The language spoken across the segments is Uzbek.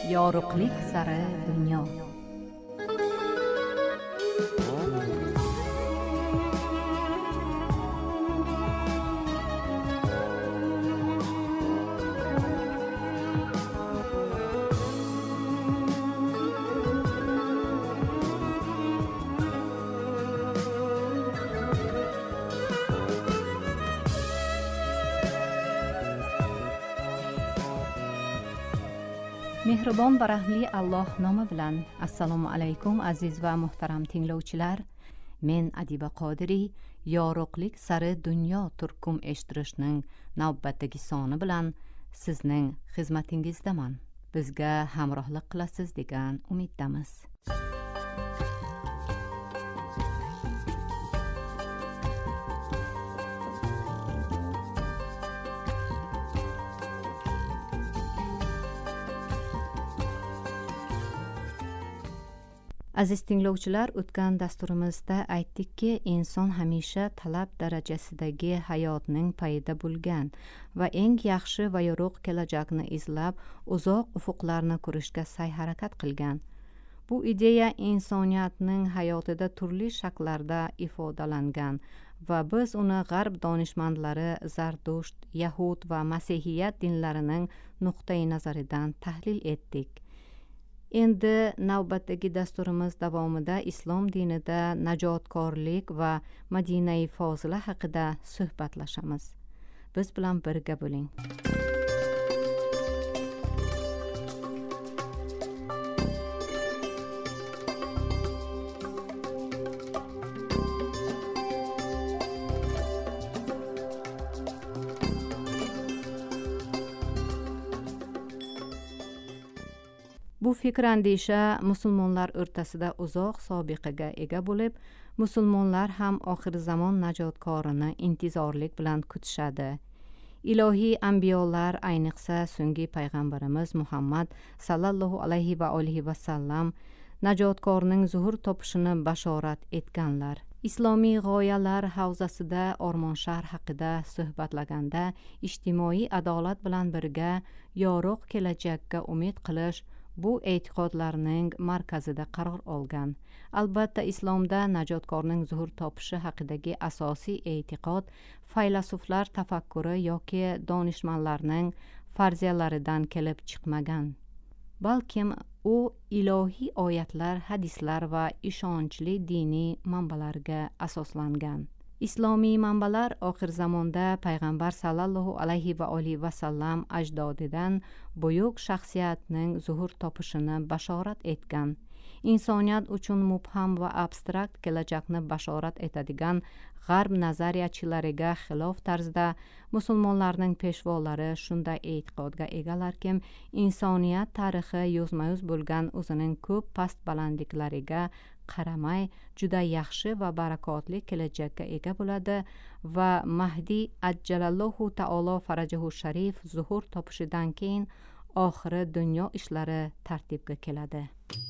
yorug'lik sari dunyo. Mehribon va rahmli Alloh nomi bilan assalomu alaykum aziz va muhtaram tinglovchilar. Men Adiba Qodiriy yorug'lik sari dunyo turkum eshittirishning navbatdagi soni bilan sizning xizmatingizdaman. Bizga hamrohlik qilasiz degan umiddamiz. Aziz tinglovchilar, o'tgan dasturimizda aytdikki, inson hamisha talab darajasidagi hayotning payida bo'lgan va eng yaxshi va yorug' kelajakni izlab, uzoq ufuqlarni ko'rishga sa'y-harakat qilgan. Bu ideya insoniyatning hayotida turli shakllarda ifodalangan va biz uni g'arb donishmandlari Zardusht, Yahud va Masihiyat dinlarining nuqtai nazaridan tahlil etdik. Endi navbatdagi dasturimiz davomida islom dinida najotkorlik va Madinai fozila haqida suhbatlashamiz. Biz bilan birga bo'ling. Bu fikr andisha musulmonlar o'rtasida uzoq sobiqaga ega bo'lib, musulmonlar ham oxir zamon najotkorini intizorlik bilan kutishadi. Ilohiy anbiyolar, ayniqsa so'nggi payg'ambarimiz Muhammad sallallohu alayhi va alihi va sallam najotkorning zuhur topishini bashorat etganlar. Islomiy g'oyalar havzasida Ormonshahar haqida suhbatlaganda ijtimoiy adolat bilan birga yorug' kelajakka umid qilish bu e'tiqodlarning markazida qaror olgan. Albatta, islomda najotkorning zuhur topishi haqidagi asosiy e'tiqod faylasuflar tafakkuri yoki donishmandlarning farziyalaridan kelib chiqmagan. Balkim u ilohiy oyatlar, hadislar va ishonchli diniy manbalarga asoslangan. Islomiy manbalar oxir zamonda payg'ambar sallallohu alayhi va alihi va sallam ajdodidan buyuk shaxsiyatning zuhur topishini bashorat etgan. Insoniyat uchun mubham va abstrakt kelajakni bashorat etadigan g'arb nazariyachilariga xilof tarzda musulmonlarning peshvolari shunday e'tiqodga egalarki, insoniyat tarixi yuzma-yuz bo'lgan o'zining ko'p past balandliklariga qaramay juda yaxshi va barakotli kelajakka ega bo'ladi va Mahdi ajjalallohu taolo farajahu sharif zuhur topishidan keyin oxiri dunyo ishlari tartibga keladi.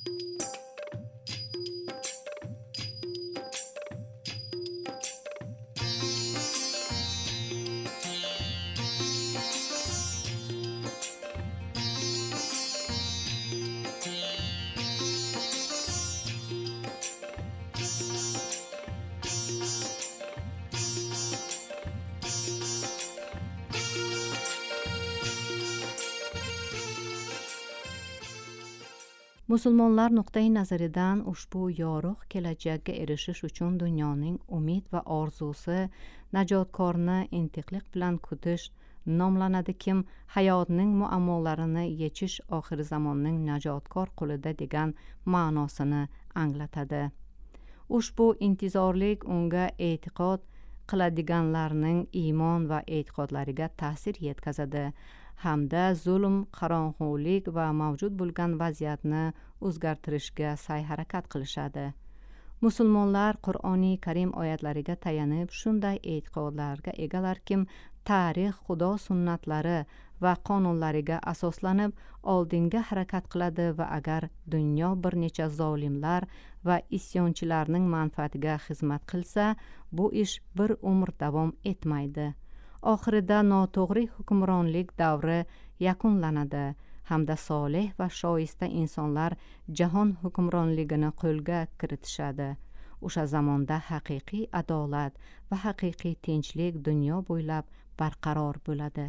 Musulmonlar nuqtai nazaridan ushbu yorug' kelajakka erishish uchun dunyoning umid va orzusi najotkorni intiqlik bilan kutish nomlanadi. Kim hayotning muammolarini yechish oxir zamonning najotkor qo'lida degan ma'nosini anglatadi. Ushbu intizorlik unga e'tiqod qiladiganlarning iymon va e'tiqodlariga ta'sir yetkazadi hamda zulm, qorong'ulik va mavjud bo'lgan vaziyatni o'zgartirishga sa'y-harakat qilishadi. Musulmonlar Qur'oniy Karim oyatlariga tayanib shunday e'tiqodlarga egalarki, tarix Xudo sunnatlari va qonunlariga asoslanib oldinga harakat qiladi va agar dunyo bir necha zolimlar va isyonchilarning manfaatiga xizmat qilsa, bu ish bir umr davom etmaydi. Oxirida noto'g'ri hukmronlik davri yakunlanadi hamda solih va shoista insonlar jahon hukmronligini qo'lga kiritishadi. O'sha zamonda haqiqiy adolat va haqiqiy tinchlik dunyo bo'ylab barqaror bo'ladi.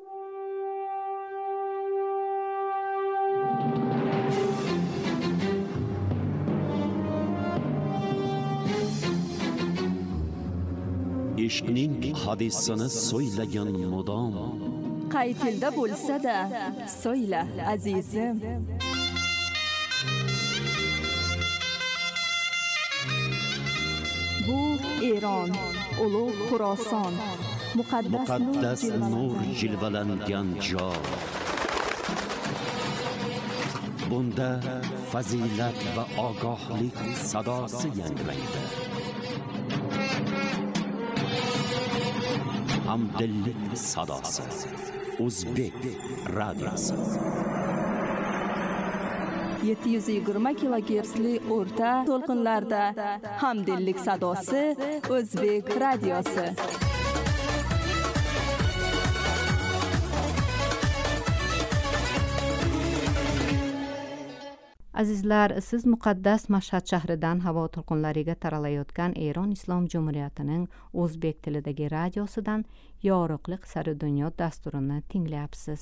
ishqning hadisini so'ylagan mudom, qay tilda bo'lsa-da so'yla azizim. Bu Eron, ulug' Xuroson, muqaddas nur jilvalangan joy. Bunda fazilat va ogohlik sadosi yangraydi. Hamdillik sadosi. O'zbek radiosi. 720 kilogertsli o'rta to'lqinlarda Hamdillik sadosi O'zbek radiosi. Azizlar, siz muqaddas Mashhad shahridan havo to'lqinlariga taralayotgan Eron Islom Jumhuriyatining o'zbek tilidagi radiosidan Yorug'lik sari dunyo dasturini tinglayapsiz.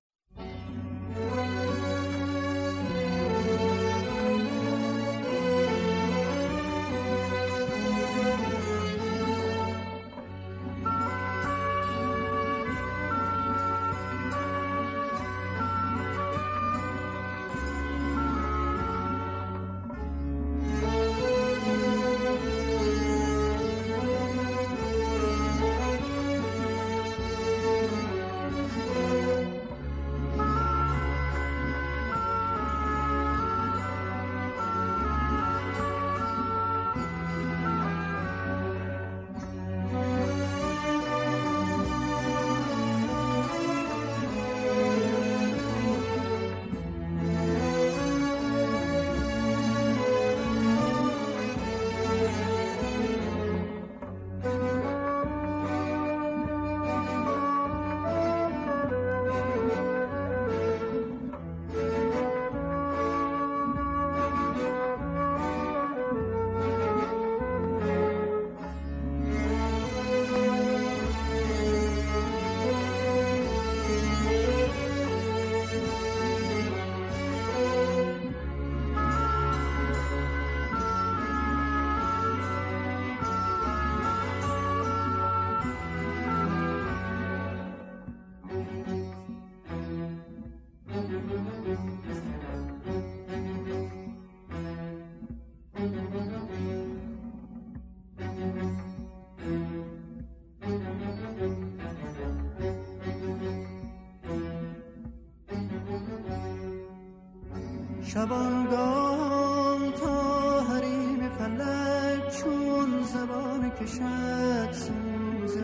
شبانگاه تا حریم فلک چون زبان کشد سوز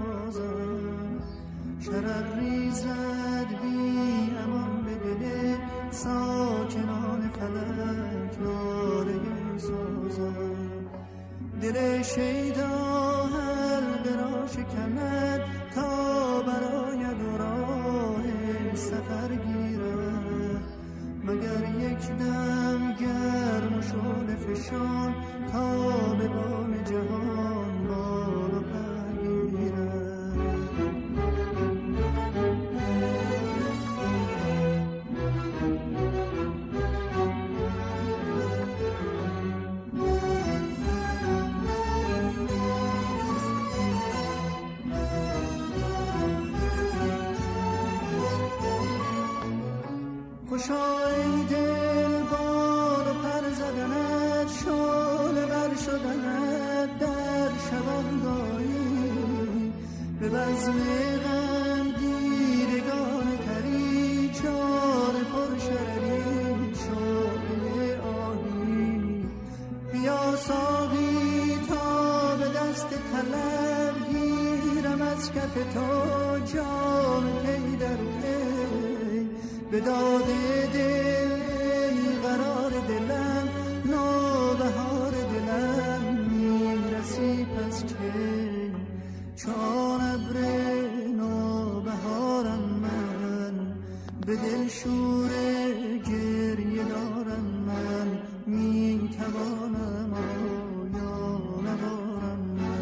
آزم شرر ریزد بی امان به دل ساکنان فلک ناله سازم دل شیدا حلقه را شکند تا براید و راه سفر گیرد مگر یک دم گرم و شعله فشان تا به بام جهان بالا پر گیرد خوشای دل بال و پر زدنت شعله بر شدنت در شبانگاهی به بزم غم دیدگان تری چار پر شرری شعله آهی بیا ساقی تا به دست طلب گیرم از کف تو جام پی در پی به داد دل ای قرار دلم نوبهار دلم میرسی پس که چون ابر نوبهارم من به دل شور میتوانم آیا ندارم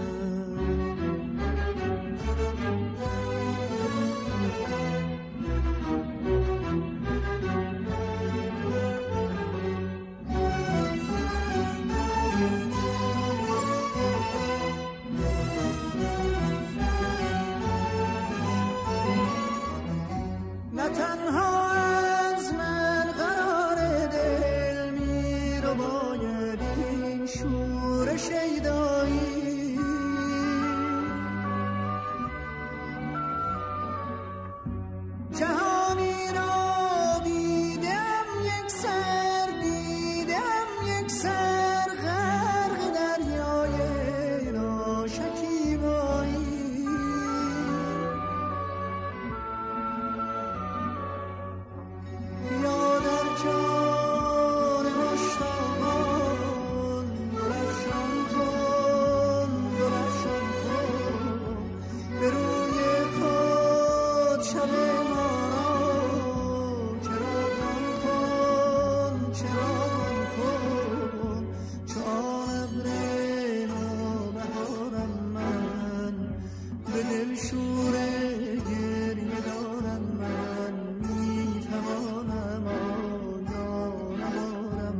نه تنها از من قرار دل میرو باید این شور شیدایی جهانی را دیدم یک سر غرق دریای ناشکیبایی یا در جان مشتاقان درفشان کن به روی خود شب ما را چراغان کن چون ابر نوبهارم من به دل شور گریه دارم من میتوانم آیا ندارم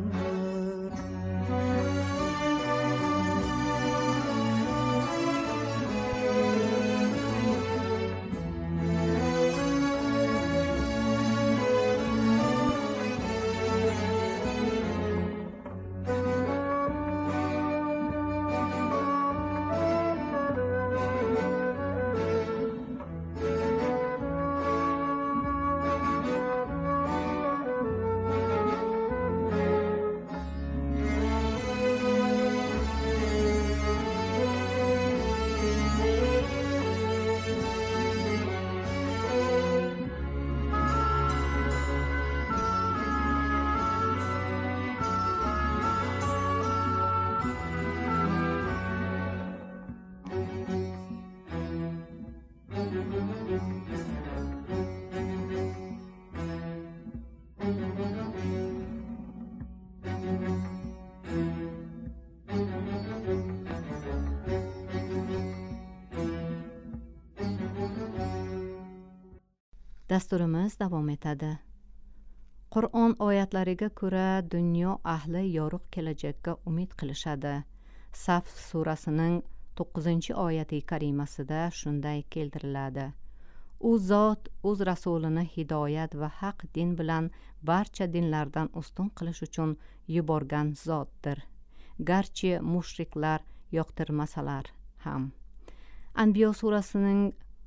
Dasturimiz davom etadi. Qur'on oyatlariga ko'ra dunyo ahli yorug' kelajakka umid qilishadi. Saf surasining 9-oyati karimasida shunday keltiriladi. U zot o'z rasulini hidoyat va haq din bilan barcha dinlardan ustun qilish uchun yuborgan zotdir. Garchi mushriklar yoqtirmasalar ham. Anbiyo surasining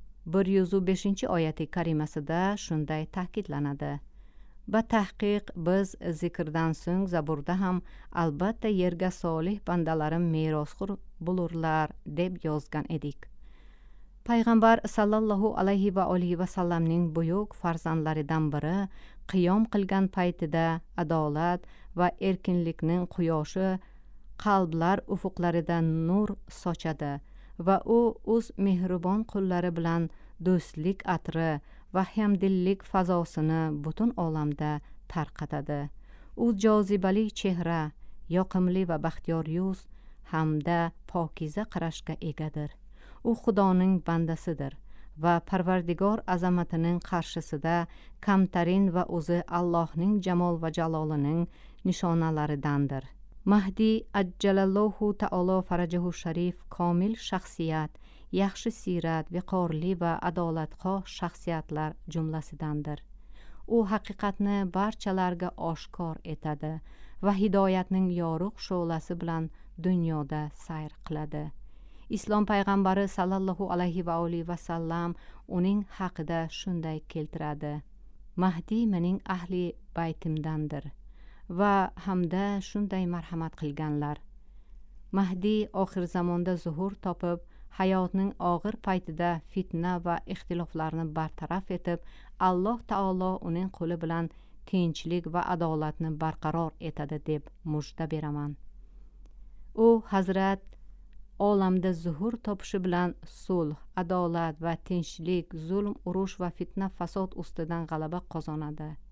105-oyati karimasida shunday ta'kidlanadi. Ba tahqiq biz zikrdan so'ng Zaburda ham albatta yerga solih bandalarim merosxo'r bo'lurlar deb yozgan edik. Payg'ambar sallallohu alayhi va alihi va sallamning buyuk farzandlaridan biri qiyom qilgan paytida adolat va erkinlikning quyoshi qalblar ufuqlarida nur sochadi va u o'z mehribon qo'llari bilan do'stlik atri va hamdillik fazosini butun olamda tarqatadi. U jozibali chehra, yoqimli va baxtiyor yuz hamda pokiza qarashga egadir. U Xudoning bandasidir va Parvardigor azamatining qarshisida kamtarin va o'zi Allohning jamol va jalolining nishonalaridandir. Mahdi ajjalallohu ta'ala farajahu sharif komil shaxsiyat, yaxshi siyrat, viqorli va adolatxoh shaxsiyatlar jumlasidandir. U haqiqatni barchalarga oshkor etadi va hidoyatning yorug' shu'lasi bilan dunyoda sayr qiladi. Islom payg'ambari sallallohu alayhi va alihi va sallam uning haqida shunday keltiradi. Mahdi mening ahli baytimdandir va hamda shunday marhamat qilganlar. Mahdi oxir zamonda zuhur topib, hayotning og'ir paytida fitna va ixtiloflarni bartaraf etib, Alloh taolo uning qo'li bilan tinchlik va adolatni barqaror etadi deb mujda beraman. U Hazrat olamda zuhur topishi bilan sulh, adolat va tinchlik, zulm, urush va fitna fasod ustidan g'alaba qozonadi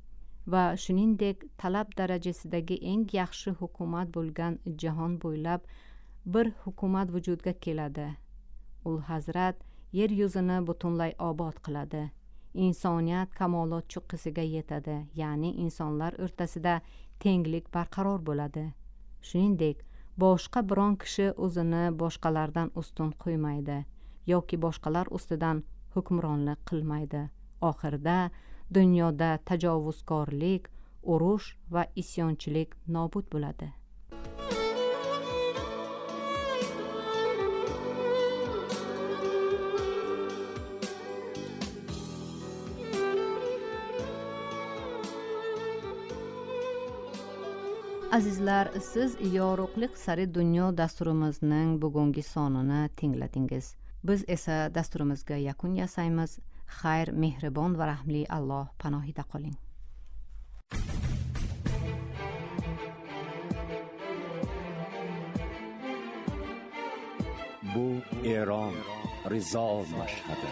va shuningdek talab darajasidagi eng yaxshi hukumat bo'lgan jahon bo'ylab bir hukumat vujudga keladi. Ul Hazrat yer yuzini butunlay obod qiladi. Insoniyat kamolot cho'qqisiga yetadi, ya'ni insonlar o'rtasida tenglik barqaror bo'ladi. Shuningdek, boshqa biron kishi o'zini boshqalardan ustun qo'ymaydi yoki boshqalar ustidan hukmronlik qilmaydi. Oxirida dunyoda tajovuzkorlik, urush va isyonchilik nobud bo'ladi. Azizlar, siz yorug'lik sari dunyo dasturimizning bugungi sonini tingladingiz. Biz esa dasturimizga yakun yasaymiz. Xayr, mehribon va rahmli Alloh panohida qoling. Bu Eron rizo mashhadi.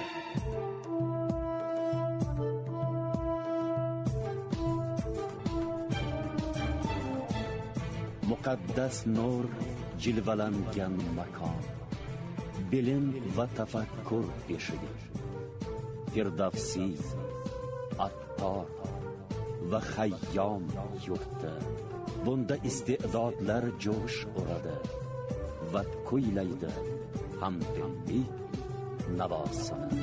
Muqaddas nur jilvalangan makon, bilim va tafakkur eshigi. Firdavsi, Attor va Hayyom yurti. Bunda iste'dodlar jo'sh uradi va kuylaydi hamdillik navosini.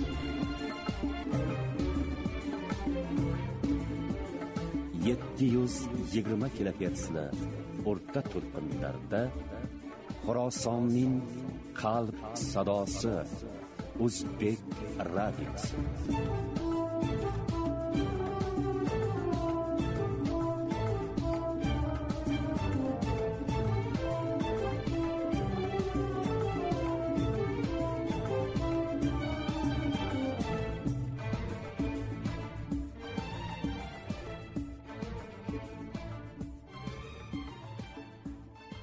720 kilohertzli o'rta to'lqinlarda Xorasonning qalb sadosi O'zbek radiosi.